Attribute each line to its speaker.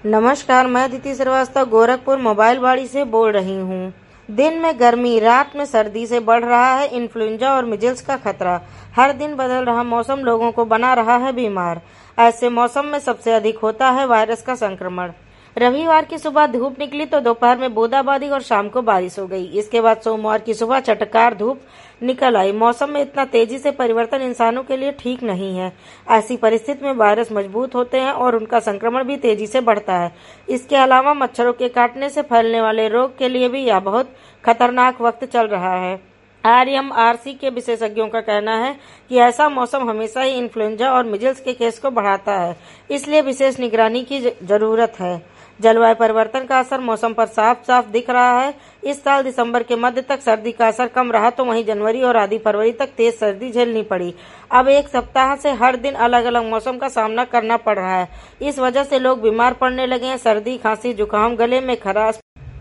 Speaker 1: नमस्कार, मैं अदिति श्रीवास्तव गोरखपुर मोबाइल बाड़ी से बोल रही हूँ। दिन में गर्मी, रात में सर्दी से बढ़ रहा है इन्फ्लुएंजा और मिजल्स का खतरा। हर दिन बदल रहा मौसम लोगों को बना रहा है बीमार। ऐसे मौसम में सबसे अधिक होता है वायरस का संक्रमण। रविवार की सुबह धूप निकली तो दोपहर में बूंदाबांदी और शाम को बारिश हो गई। इसके बाद सोमवार की सुबह चटकार धूप निकल आई। मौसम में इतना तेजी से परिवर्तन इंसानों के लिए ठीक नहीं है। ऐसी परिस्थिति में वायरस मजबूत होते हैं और उनका संक्रमण भी तेजी से बढ़ता है। इसके अलावा मच्छरों के काटने से फैलने वाले रोग के लिए भी यह बहुत खतरनाक वक्त चल रहा है। आरएमआरसी के विशेषज्ञों का कहना है कि ऐसा मौसम हमेशा ही इन्फ्लुएंजा और मिजल्स के केस को बढ़ाता है, इसलिए विशेष निगरानी की जरूरत है। जलवायु परिवर्तन का असर मौसम पर साफ साफ दिख रहा है। इस साल दिसंबर के मध्य तक सर्दी का असर कम रहा तो वहीं जनवरी और आधी फरवरी तक तेज सर्दी झेलनी पड़ी। अब एक सप्ताह से हर दिन अलग अलग मौसम का सामना करना पड़ रहा है। इस वजह से लोग बीमार पड़ने लगे हैं। सर्दी, खांसी, जुकाम, गले में खराश